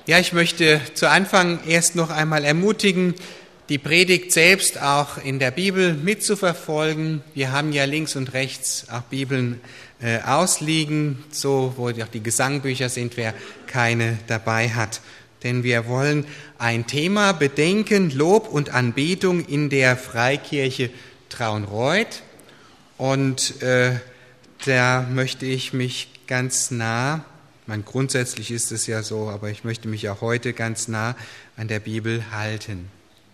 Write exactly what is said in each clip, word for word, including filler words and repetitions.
Ja, ich möchte zu Anfang erst noch einmal ermutigen, die Predigt selbst auch in der Bibel mitzuverfolgen. Wir haben ja links und rechts auch Bibeln äh, ausliegen, so wo auch die Gesangbücher sind, wer keine dabei hat. Denn wir wollen ein Thema bedenken, Lob und Anbetung in der Freikirche Traunreut. Und äh, da möchte ich mich ganz nah, man, grundsätzlich ist es ja so, aber ich möchte mich auch heute ganz nah an der Bibel halten.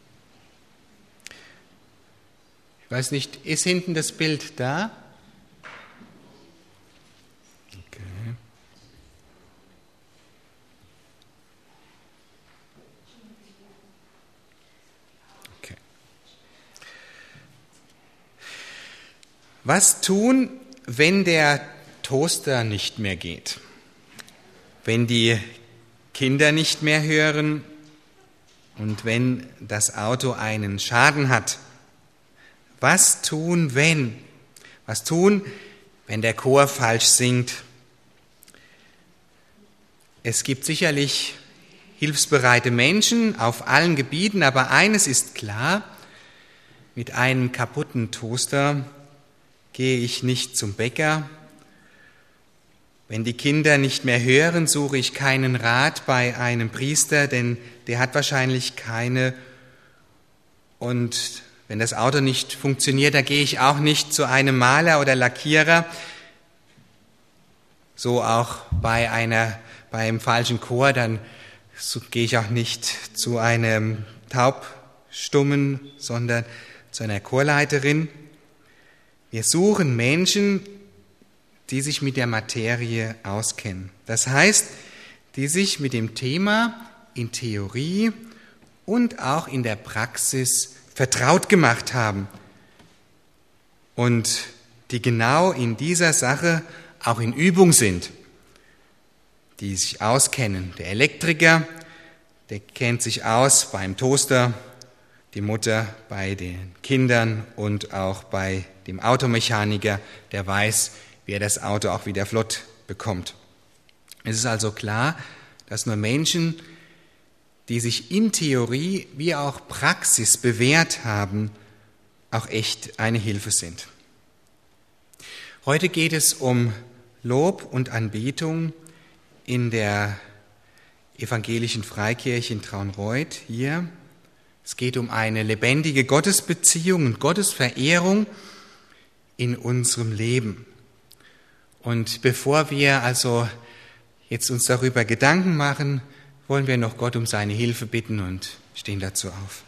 Ich weiß nicht, ist hinten das Bild da? Okay. Okay. Was tun, wenn der Toaster nicht mehr geht? Wenn die Kinder nicht mehr hören und wenn das Auto einen Schaden hat? Was tun, wenn? Was tun, wenn der Chor falsch singt? Es gibt sicherlich hilfsbereite Menschen auf allen Gebieten, aber eines ist klar: Mit einem kaputten Toaster gehe ich nicht zum Bäcker. Wenn die Kinder nicht mehr hören, suche ich keinen Rat bei einem Priester, denn der hat wahrscheinlich keine. Und wenn das Auto nicht funktioniert, da gehe ich auch nicht zu einem Maler oder Lackierer. So auch bei einer, bei einem falschen Chor, dann so gehe ich auch nicht zu einem Taubstummen, sondern zu einer Chorleiterin. Wir suchen Menschen, die sich mit der Materie auskennen. Das heißt, die sich mit dem Thema in Theorie und auch in der Praxis vertraut gemacht haben und die genau in dieser Sache auch in Übung sind, die sich auskennen. Der Elektriker, der kennt sich aus beim Toaster, die Mutter bei den Kindern und auch bei dem Automechaniker, der weiß, wie er das Auto auch wieder flott bekommt. Es ist also klar, dass nur Menschen, die sich in Theorie wie auch Praxis bewährt haben, auch echt eine Hilfe sind. Heute geht es um Lob und Anbetung in der evangelischen Freikirche in Traunreut hier. Es geht um eine lebendige Gottesbeziehung und Gottesverehrung in unserem Leben. Und bevor wir also jetzt uns darüber Gedanken machen, wollen wir noch Gott um seine Hilfe bitten und stehen dazu auf.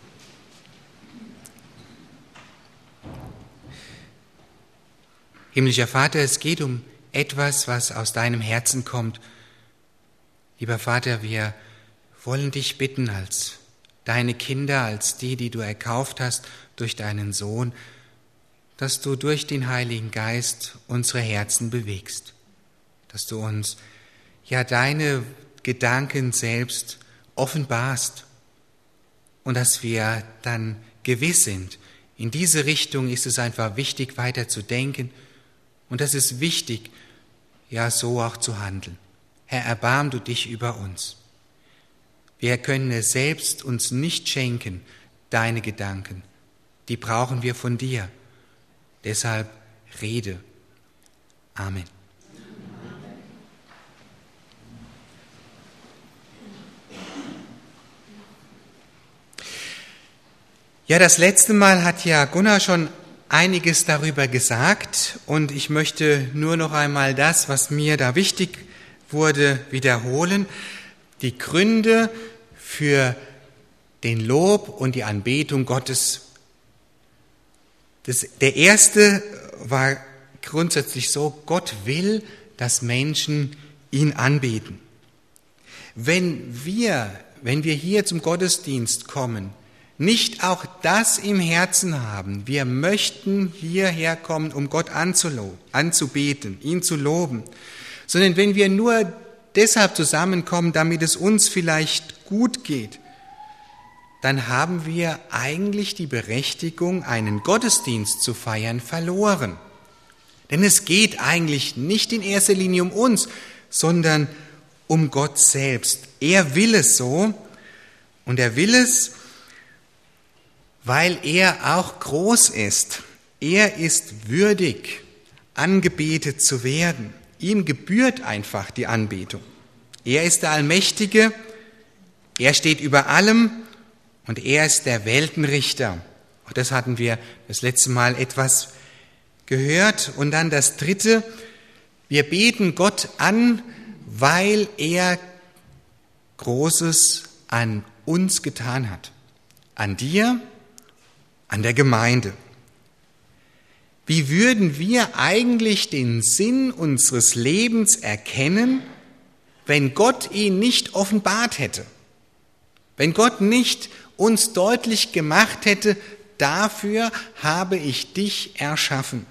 Himmlischer Vater, es geht um etwas, was aus deinem Herzen kommt. Lieber Vater, wir wollen dich bitten als deine Kinder, als die, die du erkauft hast durch deinen Sohn, dass du durch den Heiligen Geist unsere Herzen bewegst, dass du uns ja deine Gedanken selbst offenbarst und dass wir dann gewiss sind, in diese Richtung ist es einfach wichtig, weiter zu denken und das ist wichtig, ja so auch zu handeln. Herr, erbarm du dich über uns. Wir können es selbst uns nicht schenken, deine Gedanken, die brauchen wir von dir. Deshalb rede. Amen. Ja, das letzte Mal hat ja Gunnar schon einiges darüber gesagt und ich möchte nur noch einmal das, was mir da wichtig wurde, wiederholen. Die Gründe für den Lob und die Anbetung Gottes. Das, der erste war grundsätzlich so: Gott will, dass Menschen ihn anbeten. Wenn wir, wenn wir hier zum Gottesdienst kommen, nicht auch das im Herzen haben, wir möchten hierher kommen, um Gott anzuloben, anzubeten, ihn zu loben, sondern wenn wir nur deshalb zusammenkommen, damit es uns vielleicht gut geht, dann haben wir eigentlich die Berechtigung, einen Gottesdienst zu feiern, verloren. Denn es geht eigentlich nicht in erster Linie um uns, sondern um Gott selbst. Er will es so und er will es, weil er auch groß ist. Er ist würdig, angebetet zu werden. Ihm gebührt einfach die Anbetung. Er ist der Allmächtige, er steht über allem und er ist der Weltenrichter. Auch das hatten wir das letzte Mal etwas gehört. Und dann das Dritte, wir beten Gott an, weil er Großes an uns getan hat. An dir, an der Gemeinde. Wie würden wir eigentlich den Sinn unseres Lebens erkennen, wenn Gott ihn nicht offenbart hätte? Wenn Gott nicht uns deutlich gemacht hätte, dafür habe ich dich erschaffen.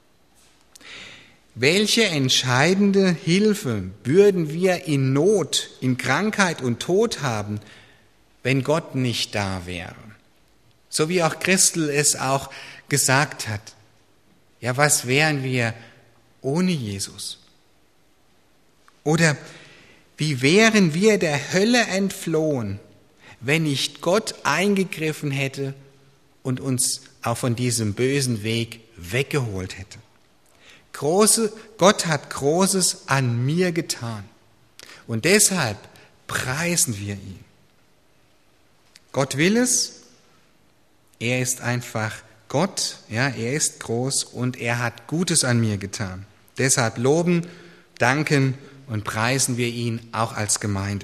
Welche entscheidende Hilfe würden wir in Not, in Krankheit und Tod haben, wenn Gott nicht da wäre? So wie auch Christel es auch gesagt hat. Ja, was wären wir ohne Jesus? Oder wie wären wir der Hölle entflohen, wenn nicht Gott eingegriffen hätte und uns auch von diesem bösen Weg weggeholt hätte? Große, Gott hat Großes an mir getan und deshalb preisen wir ihn. Gott will es, er ist einfach Gott, ja, er ist groß und er hat Gutes an mir getan. Deshalb loben, danken und preisen wir ihn auch als Gemeinde.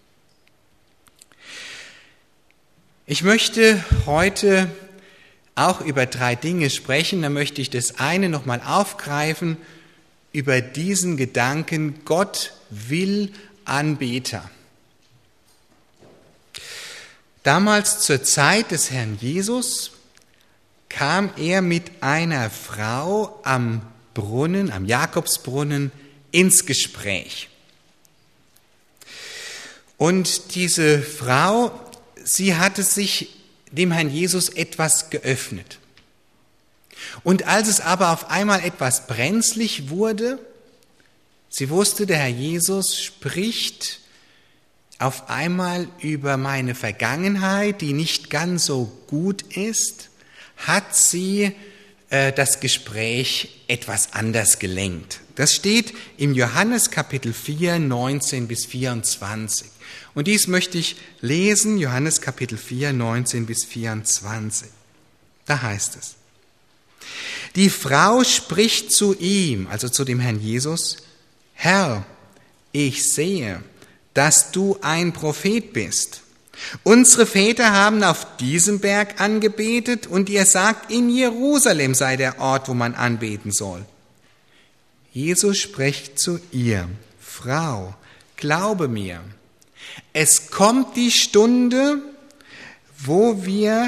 Ich möchte heute auch über drei Dinge sprechen. Da möchte ich das eine nochmal aufgreifen, über diesen Gedanken, Gott will Anbeter. Damals zur Zeit des Herrn Jesus kam er mit einer Frau am Brunnen, am Jakobsbrunnen, ins Gespräch. Und diese Frau, sie hatte sich dem Herrn Jesus etwas geöffnet. Und als es aber auf einmal etwas brenzlig wurde, sie wusste, der Herr Jesus spricht auf einmal über meine Vergangenheit, die nicht ganz so gut ist, hat sie äh, das Gespräch etwas anders gelenkt. Das steht im Johannes Kapitel vier, neunzehn bis vierundzwanzig. Und dies möchte ich lesen, Johannes Kapitel vier, neunzehn bis vierundzwanzig. Da heißt es: Die Frau spricht zu ihm, also zu dem Herrn Jesus: Herr, ich sehe, dass du ein Prophet bist. Unsere Väter haben auf diesem Berg angebetet und ihr sagt, in Jerusalem sei der Ort, wo man anbeten soll. Jesus spricht zu ihr: Frau, glaube mir, es kommt die Stunde, wo wir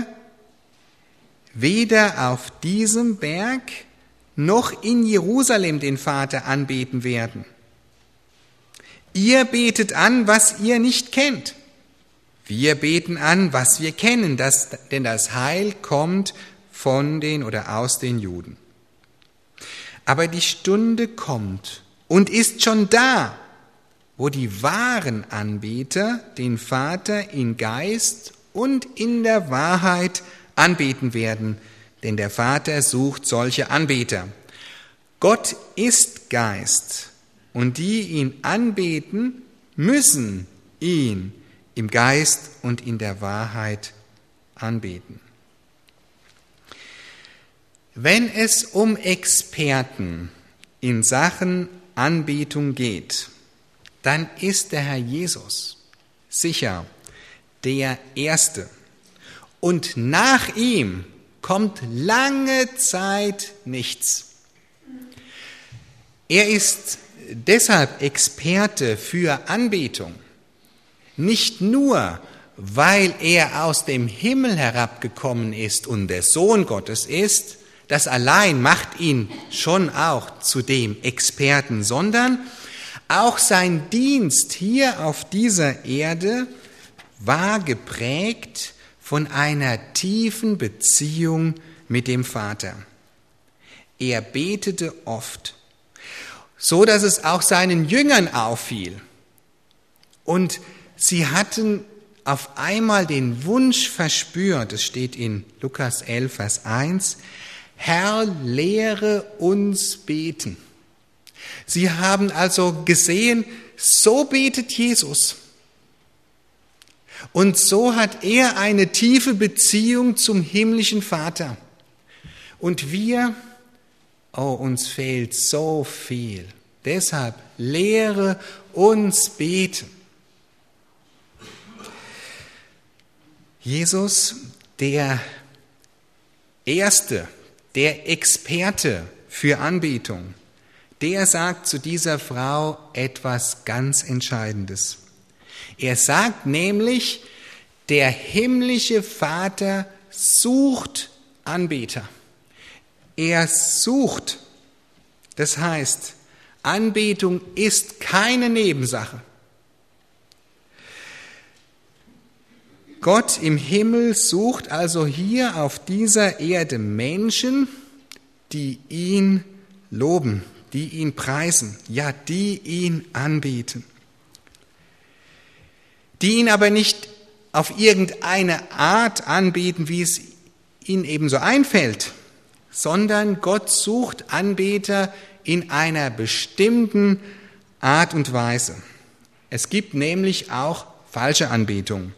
weder auf diesem Berg noch in Jerusalem den Vater anbeten werden. Ihr betet an, was ihr nicht kennt. Wir beten an, was wir kennen, das, denn das Heil kommt von den oder aus den Juden. Aber die Stunde kommt und ist schon da, wo die wahren Anbeter den Vater in Geist und in der Wahrheit anbeten werden, denn der Vater sucht solche Anbeter. Gott ist Geist und die ihn anbeten, müssen ihn im Geist und in der Wahrheit anbeten. Wenn es um Experten in Sachen Anbetung geht, dann ist der Herr Jesus sicher der Erste. Und nach ihm kommt lange Zeit nichts. Er ist deshalb Experte für Anbetung. Nicht nur, weil er aus dem Himmel herabgekommen ist und der Sohn Gottes ist, das allein macht ihn schon auch zu dem Experten, sondern auch sein Dienst hier auf dieser Erde war geprägt von einer tiefen Beziehung mit dem Vater. Er betete oft, so dass es auch seinen Jüngern auffiel. Und sie hatten auf einmal den Wunsch verspürt, es steht in Lukas elf, Vers eins, Herr, lehre uns beten. Sie haben also gesehen, so betet Jesus. Und so hat er eine tiefe Beziehung zum himmlischen Vater. Und wir, oh, uns fehlt so viel. Deshalb lehre uns beten. Jesus, der Erste, der Experte für Anbetung, der sagt zu dieser Frau etwas ganz Entscheidendes. Er sagt nämlich, der himmlische Vater sucht Anbeter. Er sucht. Das heißt, Anbetung ist keine Nebensache. Gott im Himmel sucht also hier auf dieser Erde Menschen, die ihn loben, die ihn preisen, ja, die ihn anbeten. Die ihn aber nicht auf irgendeine Art anbeten, wie es ihnen eben so einfällt, sondern Gott sucht Anbeter in einer bestimmten Art und Weise. Es gibt nämlich auch falsche Anbetung.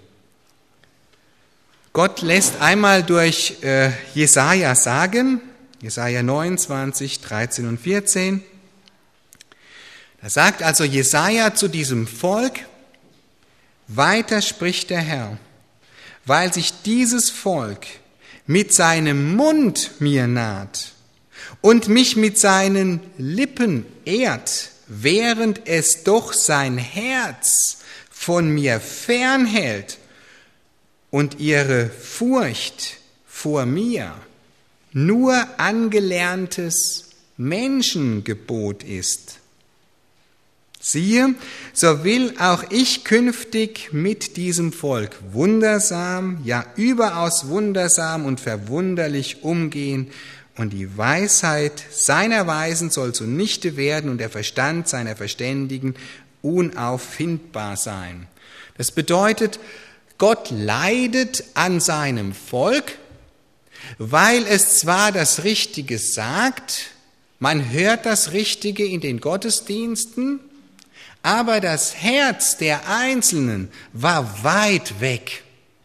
Gott lässt einmal durch äh, Jesaja sagen, Jesaja neunundzwanzig, dreizehn und vierzehn, da sagt also Jesaja zu diesem Volk, weiter spricht der Herr, weil sich dieses Volk mit seinem Mund mir naht und mich mit seinen Lippen ehrt, während es doch sein Herz von mir fernhält und ihre Furcht vor mir nur angelerntes Menschengebot ist. Siehe, so will auch ich künftig mit diesem Volk wundersam, ja überaus wundersam und verwunderlich umgehen, und die Weisheit seiner Weisen soll zunichte werden und der Verstand seiner Verständigen unauffindbar sein. Das bedeutet, Gott leidet an seinem Volk, weil es zwar das Richtige sagt, man hört das Richtige in den Gottesdiensten, aber das Herz der Einzelnen war weit weg.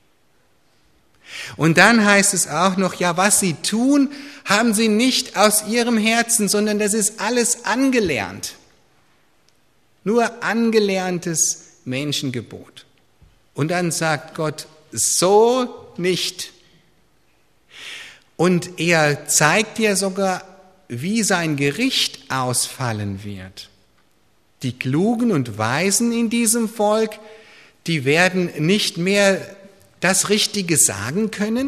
Und dann heißt es auch noch, ja, was sie tun, haben sie nicht aus ihrem Herzen, sondern das ist alles angelernt. Nur angelerntes Menschengebot. Und dann sagt Gott, so nicht. Und er zeigt dir sogar, wie sein Gericht ausfallen wird. Die Klugen und Weisen in diesem Volk, die werden nicht mehr das Richtige sagen können.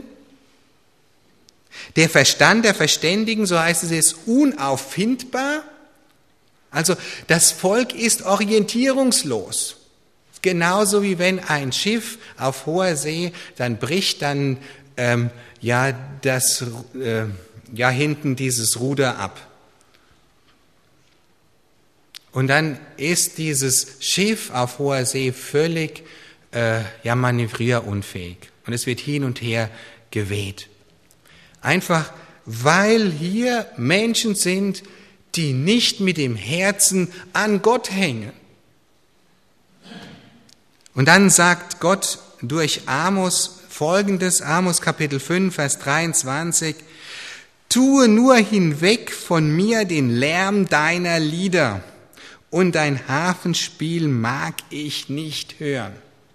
Der Verstand der Verständigen, so heißt es, ist unauffindbar. Also das Volk ist orientierungslos. Genauso wie wenn ein Schiff auf hoher See, dann bricht dann ähm, ja, das, äh, ja hinten dieses Ruder ab. Und dann ist dieses Schiff auf hoher See völlig äh, ja, manövrierunfähig. Und es wird hin und her geweht. Einfach, weil hier Menschen sind, die nicht mit dem Herzen an Gott hängen. Und dann sagt Gott durch Amos Folgendes, Amos Kapitel fünf, Vers dreiundzwanzig, tue nur hinweg von mir den Lärm deiner Lieder, und dein Harfenspiel mag ich nicht hören.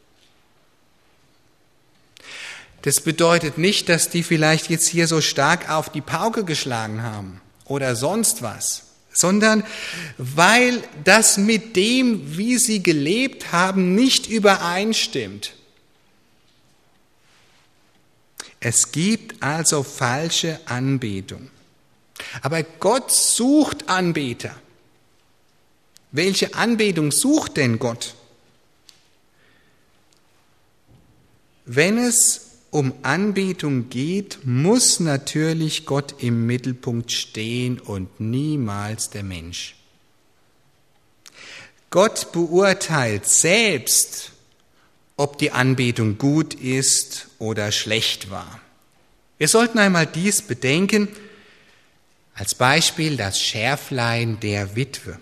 Das bedeutet nicht, dass die vielleicht jetzt hier so stark auf die Pauke geschlagen haben oder sonst was, sondern weil das mit dem, wie sie gelebt haben, nicht übereinstimmt. Es gibt also falsche Anbetung. Aber Gott sucht Anbeter. Welche Anbetung sucht denn Gott? Wenn es um Anbetung geht, muss natürlich Gott im Mittelpunkt stehen und niemals der Mensch. Gott beurteilt selbst, ob die Anbetung gut ist oder schlecht war. Wir sollten einmal dies bedenken, als Beispiel das Schärflein der Witwe.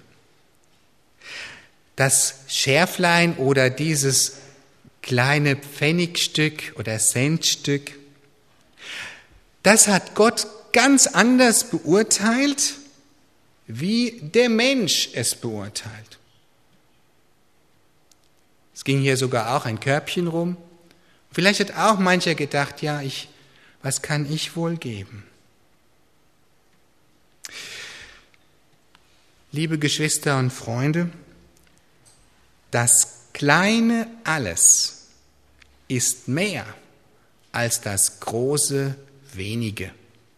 Das Schärflein oder dieses kleine Pfennigstück oder Centstück, das hat Gott ganz anders beurteilt, wie der Mensch es beurteilt. Es ging hier sogar auch ein Körbchen rum. Vielleicht hat auch mancher gedacht, ja, ich, was kann ich wohl geben? Liebe Geschwister und Freunde, das kleine Alles ist mehr als das große Wenige.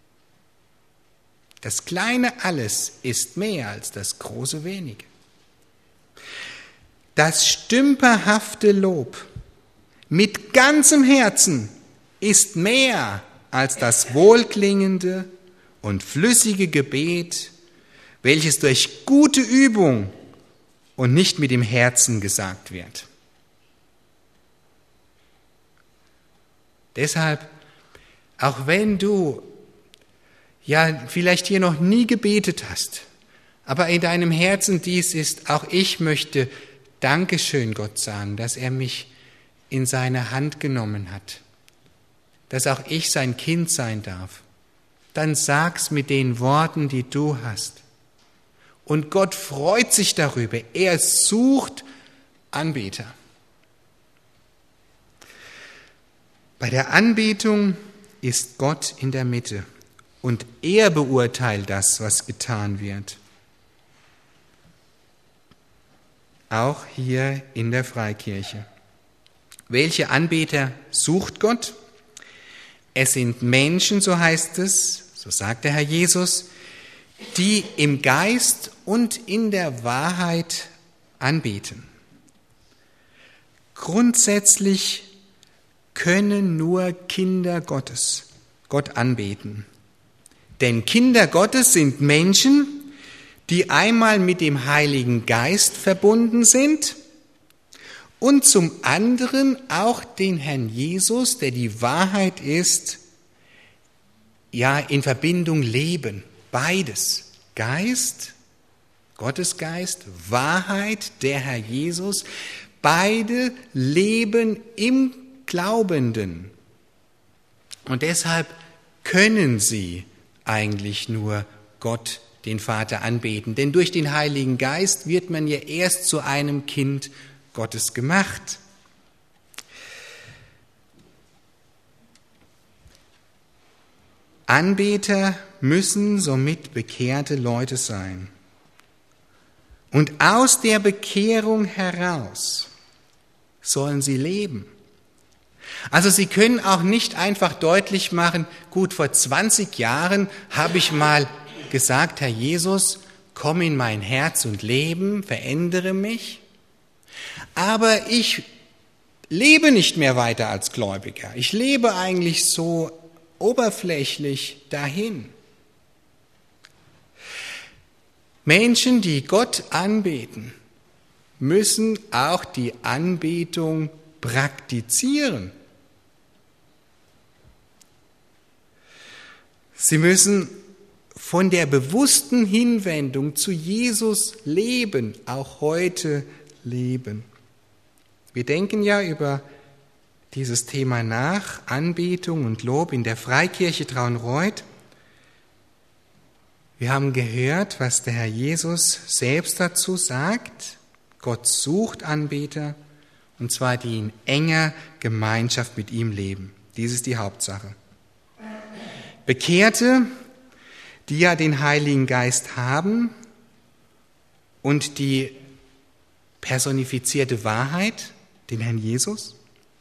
Das kleine Alles ist mehr als das große Wenige. Das stümperhafte Lob mit ganzem Herzen ist mehr als das wohlklingende und flüssige Gebet, welches durch gute Übung und nicht mit dem Herzen gesagt wird. Deshalb, auch wenn du ja vielleicht hier noch nie gebetet hast, aber in deinem Herzen dies ist, auch ich möchte Dankeschön Gott sagen, dass er mich in seine Hand genommen hat, dass auch ich sein Kind sein darf, dann sag's mit den Worten, die du hast. Und Gott freut sich darüber. Er sucht Anbeter. Bei der Anbetung ist Gott in der Mitte und er beurteilt das, was getan wird. Auch hier in der Freikirche. Welche Anbeter sucht Gott? Es sind Menschen, so heißt es, so sagt der Herr Jesus, die im Geist und in der Wahrheit anbeten. Grundsätzlich können nur Kinder Gottes Gott anbeten. Denn Kinder Gottes sind Menschen, die einmal mit dem Heiligen Geist verbunden sind und zum anderen auch den Herrn Jesus, der die Wahrheit ist, ja in Verbindung leben. Beides, Geist, Gottes Geist, Wahrheit, der Herr Jesus, beide leben im Glaubenden. Und deshalb können sie eigentlich nur Gott, den Vater, anbeten. Denn durch den Heiligen Geist wird man ja erst zu einem Kind Gottes gemacht. Anbeter müssen somit bekehrte Leute sein. Und aus der Bekehrung heraus sollen sie leben. Also sie können auch nicht einfach deutlich machen, gut, vor zwanzig Jahren habe ich mal gesagt, Herr Jesus, komm in mein Herz und Leben, verändere mich. Aber ich lebe nicht mehr weiter als Gläubiger. Ich lebe eigentlich so oberflächlich dahin. Menschen, die Gott anbeten, müssen auch die Anbetung praktizieren. Sie müssen von der bewussten Hinwendung zu Jesus leben, auch heute leben. Wir denken ja über dieses Thema nach, Anbetung und Lob in der Freikirche Traunreut. Wir haben gehört, was der Herr Jesus selbst dazu sagt. Gott sucht Anbeter, und zwar die in enger Gemeinschaft mit ihm leben. Dies ist die Hauptsache. Bekehrte, die ja den Heiligen Geist haben und die personifizierte Wahrheit, den Herrn Jesus,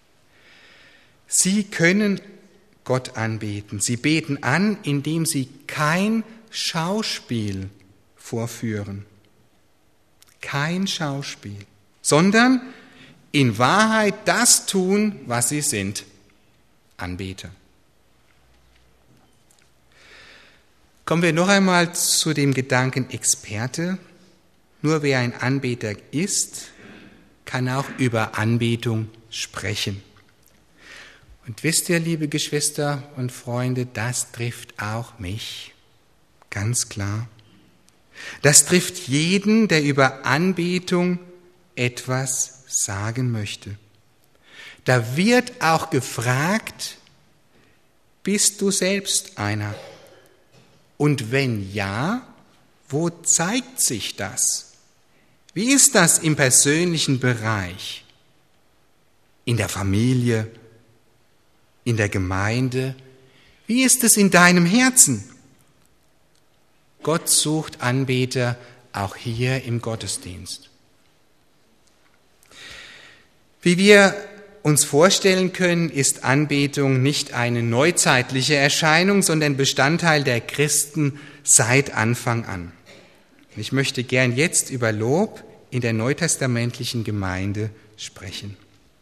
sie können Gott anbeten. Sie beten an, indem sie kein Schauspiel vorführen. Kein Schauspiel, sondern in Wahrheit das tun, was sie sind, Anbeter. Kommen wir noch einmal zu dem Gedanken Experte. Nur wer ein Anbeter ist, kann auch über Anbetung sprechen. Und wisst ihr, liebe Geschwister und Freunde, das trifft auch mich, ganz klar. Das trifft jeden, der über Anbetung etwas sagen möchte. Da wird auch gefragt, bist du selbst einer? Und wenn ja, wo zeigt sich das? Wie ist das im persönlichen Bereich? In der Familie? In der Gemeinde? Wie ist es in deinem Herzen? Gott sucht Anbeter auch hier im Gottesdienst. Wie wir uns vorstellen können, ist Anbetung nicht eine neuzeitliche Erscheinung, sondern Bestandteil der Christen seit Anfang an. Ich möchte gern jetzt über Lob in der neutestamentlichen Gemeinde sprechen.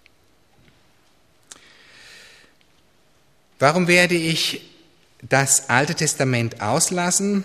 Warum werde ich das Alte Testament auslassen?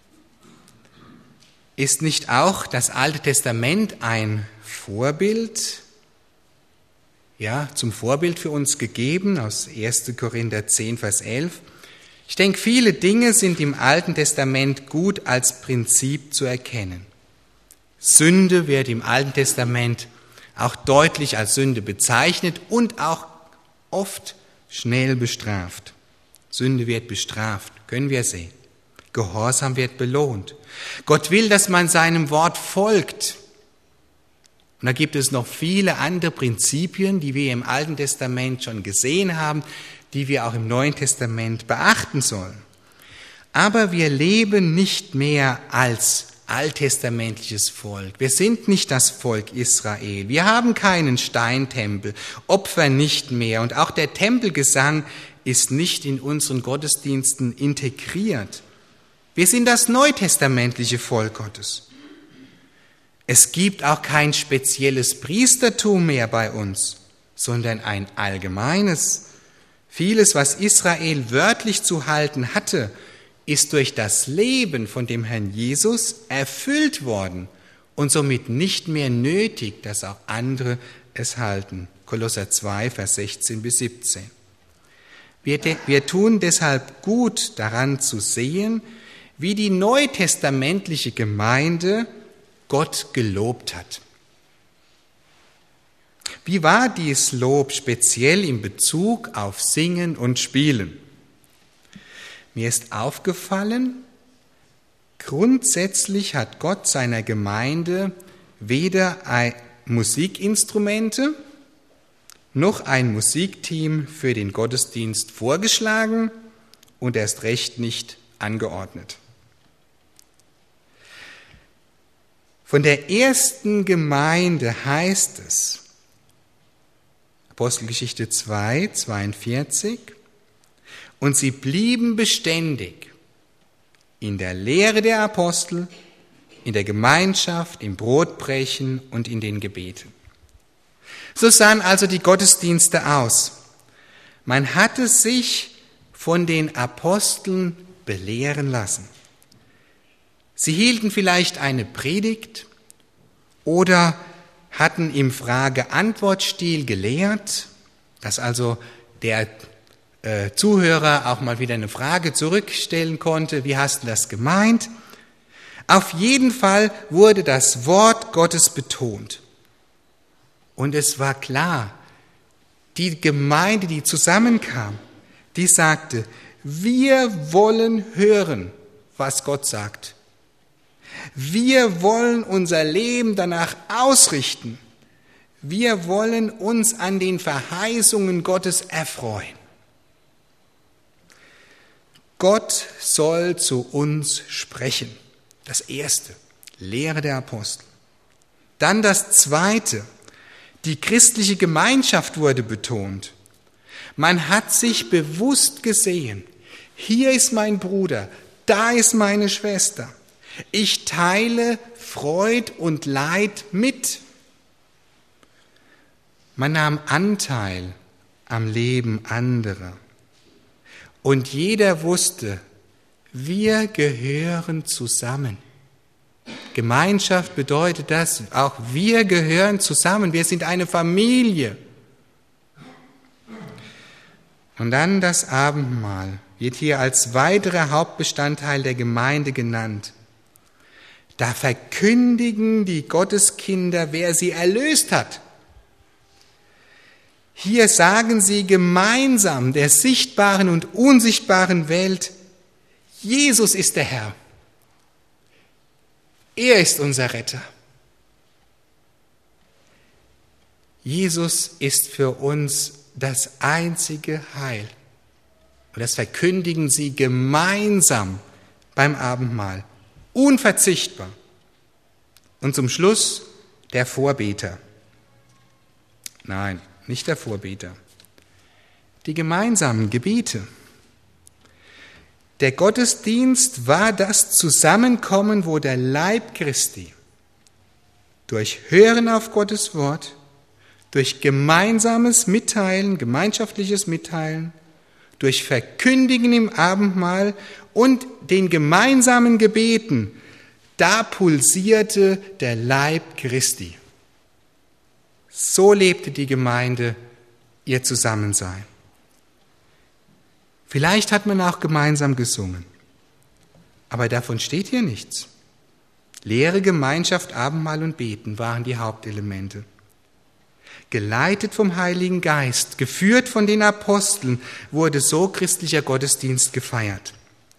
Ist nicht auch das Alte Testament ein Vorbild, ja, zum Vorbild für uns gegeben, aus erster Korinther zehn, Vers elf? Ich denke, viele Dinge sind im Alten Testament gut als Prinzip zu erkennen. Sünde wird im Alten Testament auch deutlich als Sünde bezeichnet und auch oft schnell bestraft. Sünde wird bestraft, können wir sehen. Gehorsam wird belohnt. Gott will, dass man seinem Wort folgt. Und da gibt es noch viele andere Prinzipien, die wir im Alten Testament schon gesehen haben, die wir auch im Neuen Testament beachten sollen. Aber wir leben nicht mehr als alttestamentliches Volk. Wir sind nicht das Volk Israel. Wir haben keinen Steintempel, Opfer nicht mehr. Und auch der Tempelgesang ist nicht in unseren Gottesdiensten integriert. Wir sind das neutestamentliche Volk Gottes. Es gibt auch kein spezielles Priestertum mehr bei uns, sondern ein allgemeines. Vieles, was Israel wörtlich zu halten hatte, ist durch das Leben von dem Herrn Jesus erfüllt worden und somit nicht mehr nötig, dass auch andere es halten. Kolosser zwei, Vers sechzehn bis siebzehn. Wir, de- wir tun deshalb gut daran zu sehen, wie die neutestamentliche Gemeinde Gott gelobt hat. Wie war dies Lob speziell in Bezug auf Singen und Spielen? Mir ist aufgefallen, grundsätzlich hat Gott seiner Gemeinde weder ein Musikinstrumente noch ein Musikteam für den Gottesdienst vorgeschlagen und erst recht nicht angeordnet. Von der ersten Gemeinde heißt es, Apostelgeschichte zwei, zweiundvierzig, und sie blieben beständig in der Lehre der Apostel, in der Gemeinschaft, im Brotbrechen und in den Gebeten. So sahen also die Gottesdienste aus. Man hatte sich von den Aposteln belehren lassen. Sie hielten vielleicht eine Predigt oder hatten im Frage-Antwort-Stil gelehrt, dass also der äh, Zuhörer auch mal wieder eine Frage zurückstellen konnte, wie hast du das gemeint? Auf jeden Fall wurde das Wort Gottes betont. Und es war klar, die Gemeinde, die zusammenkam, die sagte, wir wollen hören, was Gott sagt. Wir wollen unser Leben danach ausrichten. Wir wollen uns an den Verheißungen Gottes erfreuen. Gott soll zu uns sprechen. Das erste, Lehre der Apostel. Dann das zweite, die christliche Gemeinschaft wurde betont. Man hat sich bewusst gesehen, hier ist mein Bruder, da ist meine Schwester. Ich teile Freud und Leid mit. Man nahm Anteil am Leben anderer. Und jeder wusste, wir gehören zusammen. Gemeinschaft bedeutet das, auch wir gehören zusammen, wir sind eine Familie. Und dann das Abendmahl wird hier als weiterer Hauptbestandteil der Gemeinde genannt. Da verkündigen die Gotteskinder, wer sie erlöst hat. Hier sagen sie gemeinsam der sichtbaren und unsichtbaren Welt, Jesus ist der Herr. Er ist unser Retter. Jesus ist für uns das einzige Heil. Und das verkündigen sie gemeinsam beim Abendmahl. Unverzichtbar. Und zum Schluss der Vorbeter. Nein, nicht der Vorbeter. Die gemeinsamen Gebete. Der Gottesdienst war das Zusammenkommen, wo der Leib Christi durch Hören auf Gottes Wort, durch gemeinsames Mitteilen, gemeinschaftliches Mitteilen, durch Verkündigen im Abendmahl und den gemeinsamen Gebeten, da pulsierte der Leib Christi. So lebte die Gemeinde ihr Zusammensein. Vielleicht hat man auch gemeinsam gesungen, aber davon steht hier nichts. Lehre, Gemeinschaft, Abendmahl und Beten waren die Hauptelemente. Geleitet vom Heiligen Geist, geführt von den Aposteln, wurde so christlicher Gottesdienst gefeiert.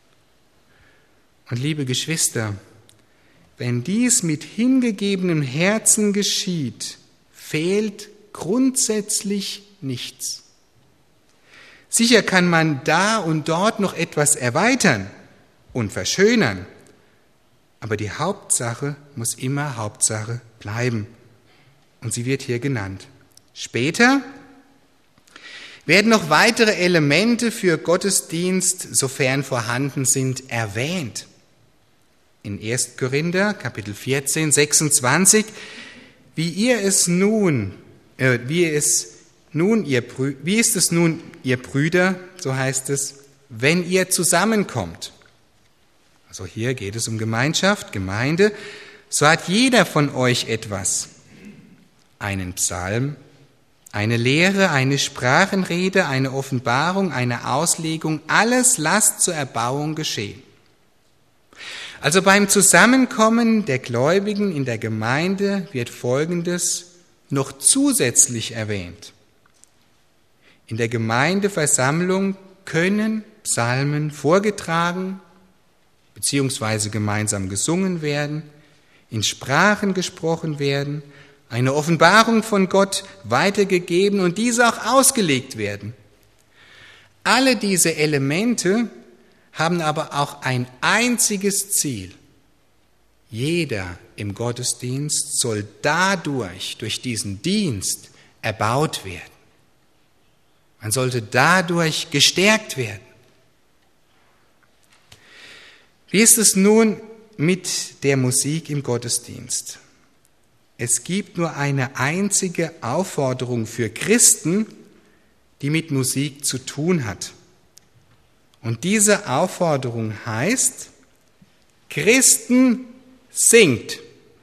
Und liebe Geschwister, wenn dies mit hingegebenem Herzen geschieht, fehlt grundsätzlich nichts. Sicher kann man da und dort noch etwas erweitern und verschönern, aber die Hauptsache muss immer Hauptsache bleiben. Und sie wird hier genannt. Später werden noch weitere Elemente für Gottesdienst, sofern vorhanden sind, erwähnt. In erster Korinther, Kapitel vierzehn, sechsundzwanzig, wie ihr es nun, äh, wie es nun, ihr, wie ist es nun, ihr Brüder, so heißt es, wenn ihr zusammenkommt? Also hier geht es um Gemeinschaft, Gemeinde. So hat jeder von euch etwas. Einen Psalm, eine Lehre, eine Sprachenrede, eine Offenbarung, eine Auslegung, alles lasst zur Erbauung geschehen. Also beim Zusammenkommen der Gläubigen in der Gemeinde wird Folgendes noch zusätzlich erwähnt. In der Gemeindeversammlung können Psalmen vorgetragen bzw. gemeinsam gesungen werden, in Sprachen gesprochen werden, eine Offenbarung von Gott weitergegeben und diese auch ausgelegt werden. Alle diese Elemente haben aber auch ein einziges Ziel. Jeder im Gottesdienst soll dadurch, durch diesen Dienst, erbaut werden. Man sollte dadurch gestärkt werden. Wie ist es nun mit der Musik im Gottesdienst? Es gibt nur eine einzige Aufforderung für Christen, die mit Musik zu tun hat. Und diese Aufforderung heißt, Christen, singt.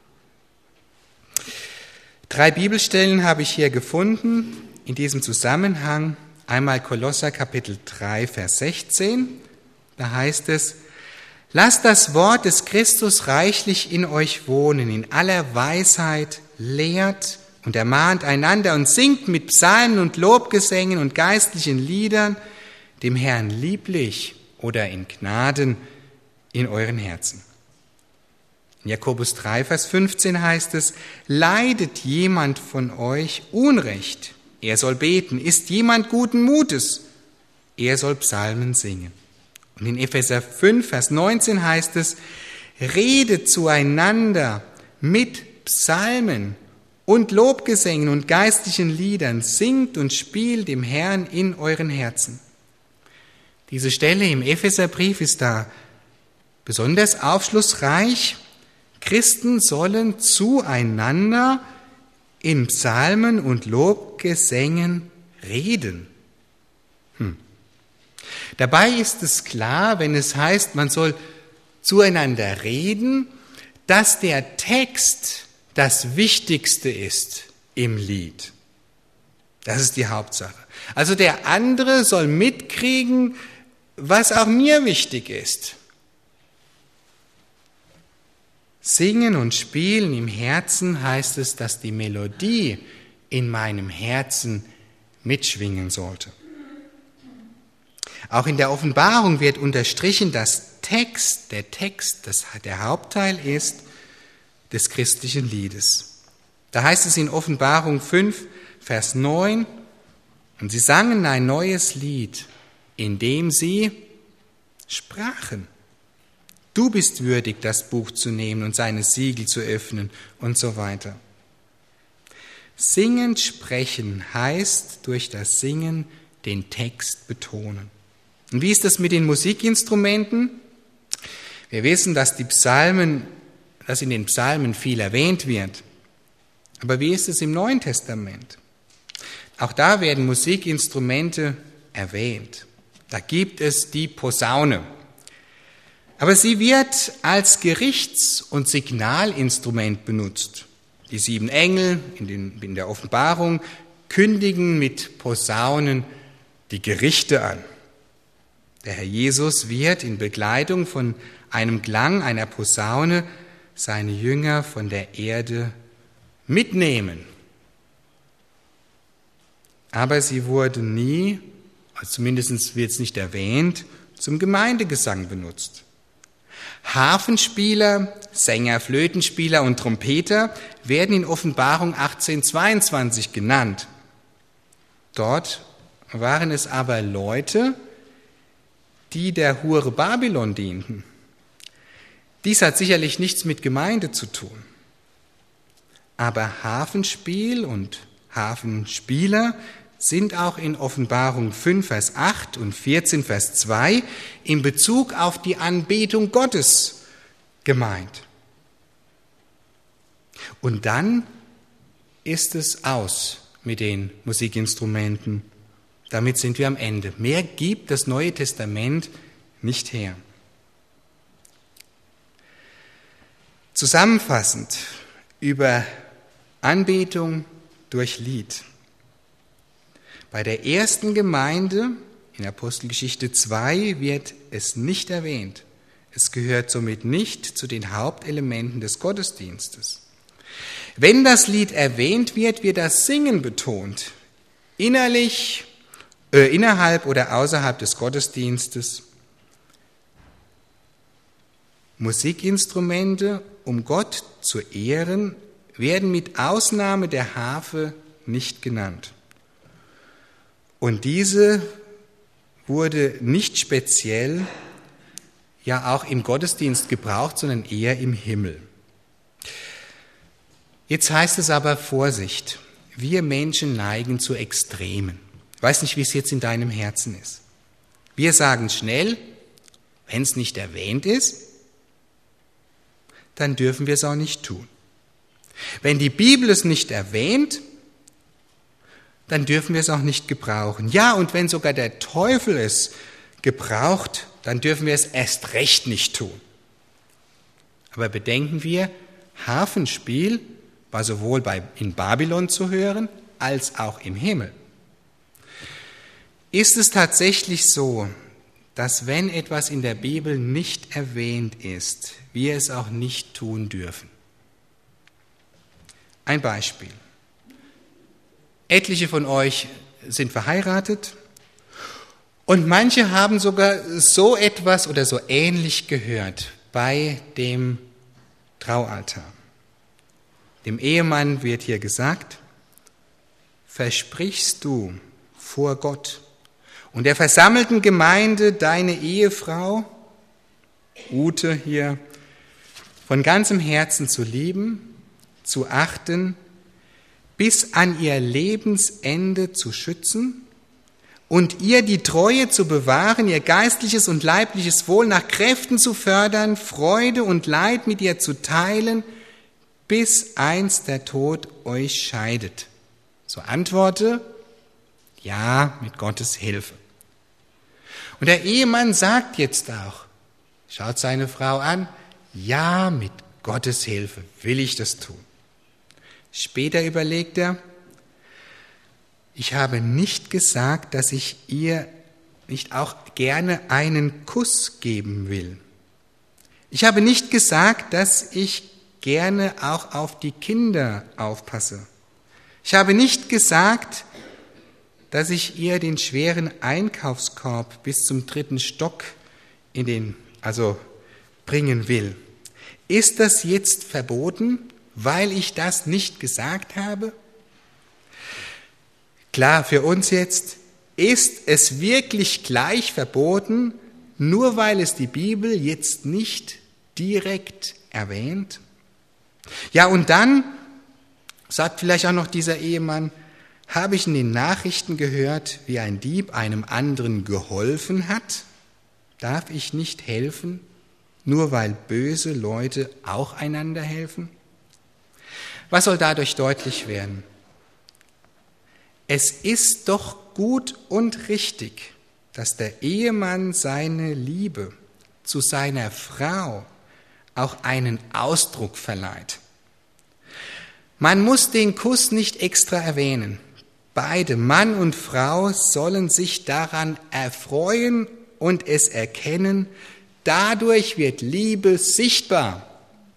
Drei Bibelstellen habe ich hier gefunden in diesem Zusammenhang. Einmal Kolosser Kapitel drei, Vers sechzehn. Da heißt es, lasst das Wort des Christus reichlich in euch wohnen, in aller Weisheit, lehrt und ermahnt einander und singt mit Psalmen und Lobgesängen und geistlichen Liedern dem Herrn lieblich oder in Gnaden in euren Herzen. In Jakobus drei, Vers fünfzehn heißt es, leidet jemand von euch Unrecht, er soll beten, ist jemand guten Mutes, er soll Psalmen singen. Und in Epheser fünf, Vers neunzehn heißt es, redet zueinander mit Psalmen und Lobgesängen und geistlichen Liedern, singt und spielt dem Herrn in euren Herzen. Diese Stelle im Epheserbrief ist da besonders aufschlussreich. Christen sollen zueinander in Psalmen und Lobgesängen reden. Hm. Dabei ist es klar, wenn es heißt, man soll zueinander reden, dass der Text das Wichtigste ist im Lied. Das ist die Hauptsache. Also der andere soll mitkriegen, was auch mir wichtig ist. Singen und spielen im Herzen heißt es, dass die Melodie in meinem Herzen mitschwingen sollte. Auch in der Offenbarung wird unterstrichen, dass Text, der Text, das der Hauptteil ist des christlichen Liedes. Da heißt es in Offenbarung fünf, Vers neun, und sie sangen ein neues Lied, in dem sie sprachen. Du bist würdig, das Buch zu nehmen und seine Siegel zu öffnen und so weiter. Singend sprechen heißt durch das Singen den Text betonen. Und wie ist das mit den Musikinstrumenten? Wir wissen, dass die Psalmen, dass in den Psalmen viel erwähnt wird. Aber wie ist es im Neuen Testament? Auch da werden Musikinstrumente erwähnt. Da gibt es die Posaune. Aber sie wird als Gerichts- und Signalinstrument benutzt. Die sieben Engel in, den, in der Offenbarung kündigen mit Posaunen die Gerichte an. Der Herr Jesus wird in Begleitung von einem Klang einer Posaune seine Jünger von der Erde mitnehmen. Aber sie wurden nie, also zumindest wird es nicht erwähnt, zum Gemeindegesang benutzt. Harfenspieler, Sänger, Flötenspieler und Trompeter werden in Offenbarung achtzehnhundertzweiundzwanzig genannt. Dort waren es aber Leute, die der Hure Babylon dienten. Dies hat sicherlich nichts mit Gemeinde zu tun. Aber Harfenspiel und Harfenspieler sind auch in Offenbarung fünf, Vers acht und vierzehn, Vers zwei in Bezug auf die Anbetung Gottes gemeint. Und dann ist es aus mit den Musikinstrumenten. Damit sind wir am Ende. Mehr gibt das Neue Testament nicht her. Zusammenfassend über Anbetung durch Lied. Bei der ersten Gemeinde in Apostelgeschichte zwei wird es nicht erwähnt. Es gehört somit nicht zu den Hauptelementen des Gottesdienstes. Wenn das Lied erwähnt wird, wird das Singen betont. Innerlich, äh, innerhalb oder außerhalb des Gottesdienstes. Musikinstrumente, um Gott zu ehren, werden mit Ausnahme der Harfe nicht genannt. Und diese wurde nicht speziell ja auch im Gottesdienst gebraucht, sondern eher im Himmel. Jetzt heißt es aber Vorsicht, wir Menschen neigen zu Extremen. Ich weiß nicht, wie es jetzt in deinem Herzen ist. Wir sagen schnell, wenn es nicht erwähnt ist, dann dürfen wir es auch nicht tun. Wenn die Bibel es nicht erwähnt, dann dürfen wir es auch nicht gebrauchen. Ja, und wenn sogar der Teufel es gebraucht, dann dürfen wir es erst recht nicht tun. Aber bedenken wir, Harfenspiel war sowohl bei, in Babylon zu hören, als auch im Himmel. Ist es tatsächlich so, dass wenn etwas in der Bibel nicht erwähnt ist, wir es auch nicht tun dürfen? Ein Beispiel. Etliche von euch sind verheiratet und manche haben sogar so etwas oder so ähnlich gehört bei dem Traualtar. Dem Ehemann wird hier gesagt, versprichst du vor Gott und der versammelten Gemeinde deine Ehefrau, Ute hier, von ganzem Herzen zu lieben, zu achten, bis an ihr Lebensende zu schützen und ihr die Treue zu bewahren, ihr geistliches und leibliches Wohl nach Kräften zu fördern, Freude und Leid mit ihr zu teilen, bis einst der Tod euch scheidet. So antworte, ja, mit Gottes Hilfe. Und der Ehemann sagt jetzt auch, schaut seine Frau an, ja, mit Gottes Hilfe will ich das tun. Später überlegt er, ich habe nicht gesagt, dass ich ihr nicht auch gerne einen Kuss geben will. Ich habe nicht gesagt, dass ich gerne auch auf die Kinder aufpasse. Ich habe nicht gesagt, dass ich ihr den schweren Einkaufskorb bis zum dritten Stock in den, also bringen will. Ist das jetzt verboten, weil ich das nicht gesagt habe? Klar, für uns jetzt, ist es wirklich gleich verboten, nur weil es die Bibel jetzt nicht direkt erwähnt? Ja, und dann sagt vielleicht auch noch dieser Ehemann, habe ich in den Nachrichten gehört, wie ein Dieb einem anderen geholfen hat? Darf ich nicht helfen, nur weil böse Leute auch einander helfen? Was soll dadurch deutlich werden? Es ist doch gut und richtig, dass der Ehemann seine Liebe zu seiner Frau auch einen Ausdruck verleiht. Man muss den Kuss nicht extra erwähnen. Beide, Mann und Frau, sollen sich daran erfreuen und es erkennen. Dadurch wird Liebe sichtbar,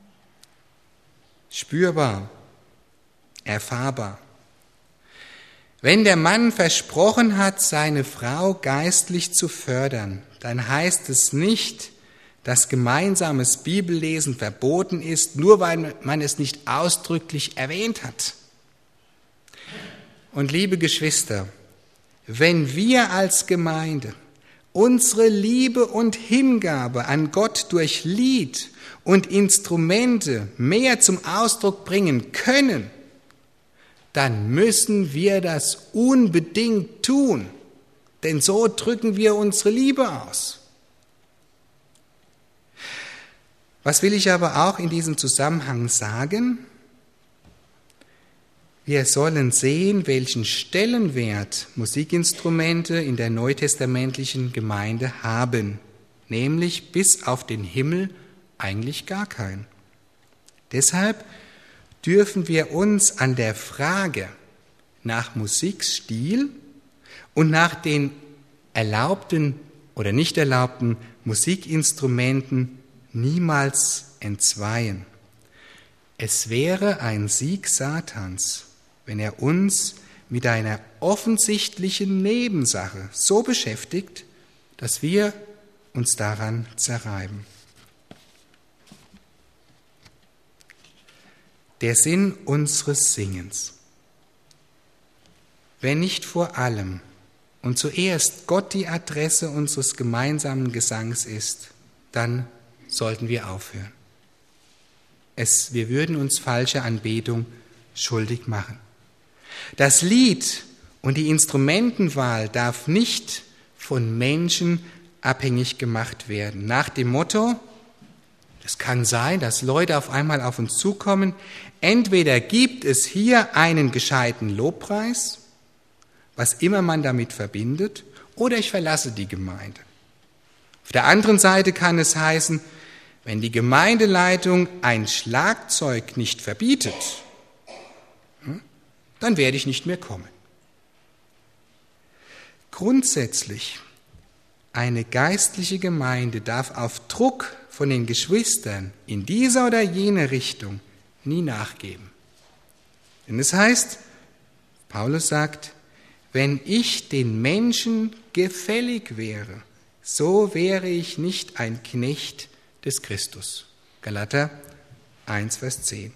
spürbar, erfahrbar. Wenn der Mann versprochen hat, seine Frau geistlich zu fördern, dann heißt es nicht, dass gemeinsames Bibellesen verboten ist, nur weil man es nicht ausdrücklich erwähnt hat. Und liebe Geschwister, wenn wir als Gemeinde unsere Liebe und Hingabe an Gott durch Lied und Instrumente mehr zum Ausdruck bringen können, dann müssen wir das unbedingt tun, denn so drücken wir unsere Liebe aus. Was will ich aber auch in diesem Zusammenhang sagen? Wir sollen sehen, welchen Stellenwert Musikinstrumente in der neutestamentlichen Gemeinde haben, nämlich bis auf den Himmel eigentlich gar keinen. Deshalb dürfen wir uns an der Frage nach Musikstil und nach den erlaubten oder nicht erlaubten Musikinstrumenten niemals entzweien. Es wäre ein Sieg Satans, wenn er uns mit einer offensichtlichen Nebensache so beschäftigt, dass wir uns daran zerreiben. Der Sinn unseres Singens. Wenn nicht vor allem und zuerst Gott die Adresse unseres gemeinsamen Gesangs ist, dann sollten wir aufhören. Es, wir würden uns falsche Anbetung schuldig machen. Das Lied und die Instrumentenwahl darf nicht von Menschen abhängig gemacht werden. Nach dem Motto, es kann sein, dass Leute auf einmal auf uns zukommen, entweder gibt es hier einen gescheiten Lobpreis, was immer man damit verbindet, oder ich verlasse die Gemeinde. Auf der anderen Seite kann es heißen, wenn die Gemeindeleitung ein Schlagzeug nicht verbietet, dann werde ich nicht mehr kommen. Grundsätzlich, eine geistliche Gemeinde darf auf Druck von den Geschwistern in dieser oder jener Richtung nie nachgeben. Denn es heißt, Paulus sagt, wenn ich den Menschen gefällig wäre, so wäre ich nicht ein Knecht des Christus. Galater eins, Vers zehn.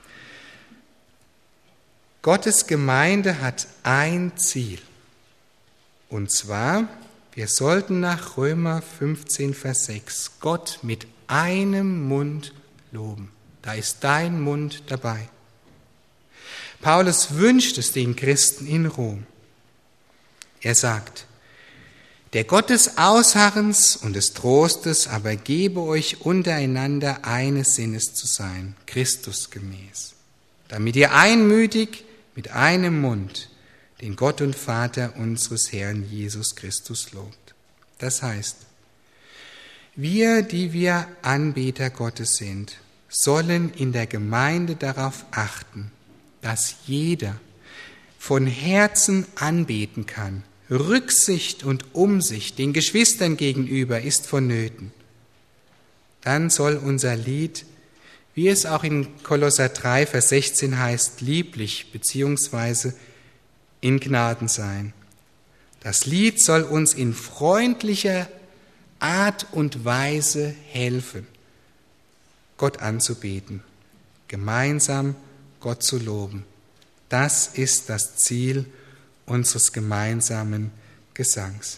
Gottes Gemeinde hat ein Ziel. Und zwar, wir sollten nach Römer fünfzehn, Vers sechs Gott mit einem Mund loben. Da ist dein Mund dabei. Paulus wünscht es den Christen in Rom. Er sagt, der Gott des Ausharrens und des Trostes aber gebe euch untereinander eines Sinnes zu sein, Christus gemäß, damit ihr einmütig mit einem Mund den Gott und Vater unseres Herrn Jesus Christus lobt. Das heißt, wir, die wir Anbeter Gottes sind, sollen in der Gemeinde darauf achten, dass jeder von Herzen anbeten kann. Rücksicht und Umsicht den Geschwistern gegenüber ist vonnöten. Dann soll unser Lied, wie es auch in Kolosser drei, Vers sechzehn heißt, lieblich bzw. in Gnaden sein. Das Lied soll uns in freundlicher Art und Weise helfen, Gott anzubeten, gemeinsam Gott zu loben. Das ist das Ziel unseres gemeinsamen Gesangs.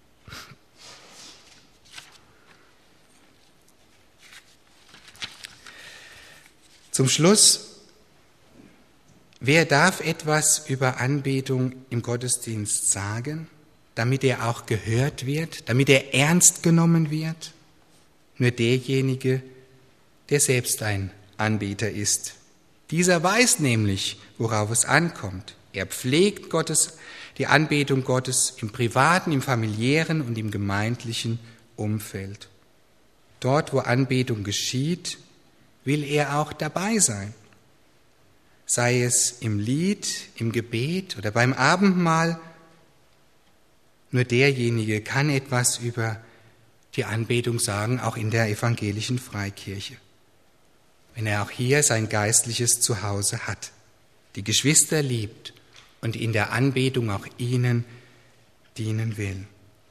Zum Schluss, wer darf etwas über Anbetung im Gottesdienst sagen, damit er auch gehört wird, damit er ernst genommen wird? Nur derjenige, der selbst ein Anbeter ist. Dieser weiß nämlich, worauf es ankommt. Er pflegt Gottes, die Anbetung Gottes im privaten, im familiären und im gemeindlichen Umfeld. Dort, wo Anbetung geschieht, will er auch dabei sein. Sei es im Lied, im Gebet oder beim Abendmahl. Nur derjenige kann etwas über die Anbetung sagen, auch in der evangelischen Freikirche. Wenn er auch hier sein geistliches Zuhause hat, die Geschwister liebt und in der Anbetung auch ihnen dienen will.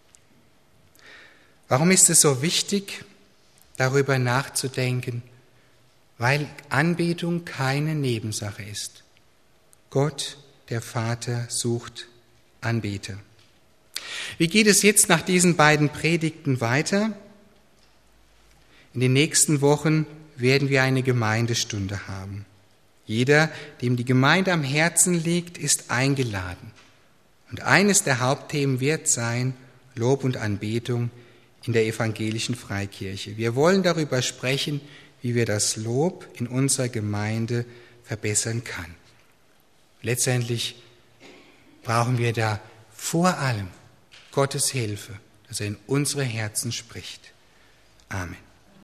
Warum ist es so wichtig, darüber nachzudenken? Weil Anbetung keine Nebensache ist. Gott, der Vater, sucht Anbeter. Wie geht es jetzt nach diesen beiden Predigten weiter? In den nächsten Wochen werden wir eine Gemeindestunde haben. Jeder, dem die Gemeinde am Herzen liegt, ist eingeladen. Und eines der Hauptthemen wird sein Lob und Anbetung in der evangelischen Freikirche. Wir wollen darüber sprechen, wie wir das Lob in unserer Gemeinde verbessern können. Letztendlich brauchen wir da vor allem Gottes Hilfe, dass er in unsere Herzen spricht. Amen.